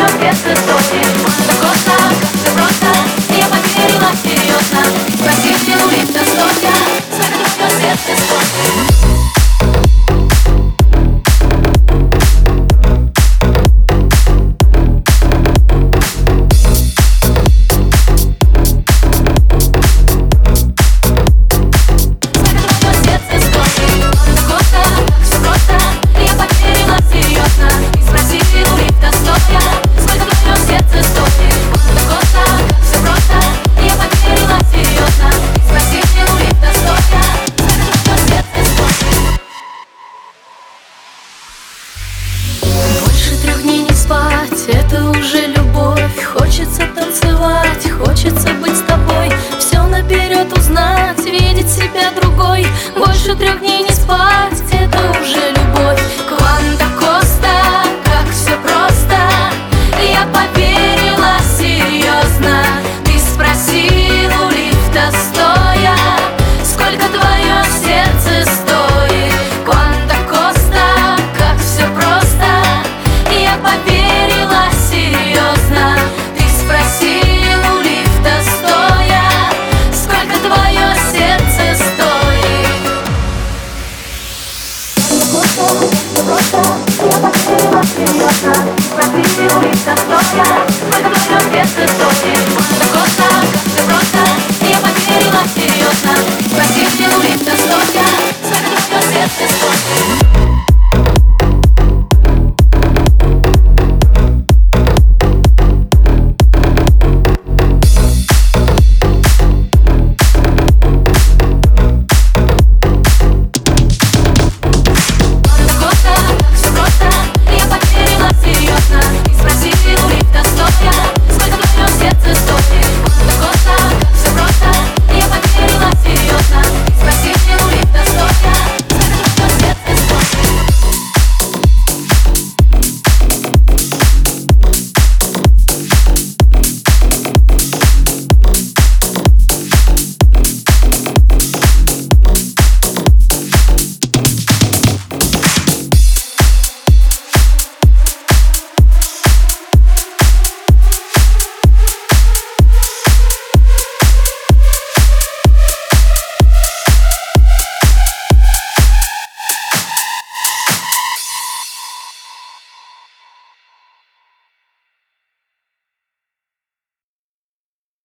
свет истории. Так просто, как все просто, и я поверила серьезно. Спроси, чего ведь достоя, сколько твое сердце стоит. Это уже любовь, хочется танцевать, хочется быть с тобой, все наперед узнать, видеть себя другой. Больше 3 дней не спать, это уже любовь. Кванта Коста, как все просто, я поверила серьезно. Ты спросил у лифта стоя, сколько твое сердце стоит. Кванта Коста, как все просто, я поверила серьезно. Ты спросил у лифта стоя, сколько твое сердце стоит. Я поверила серьезно. Спросил у лифта стоя, сколько твое сердце стоит. Так просто, как все просто, я поверила серьезно. Спросил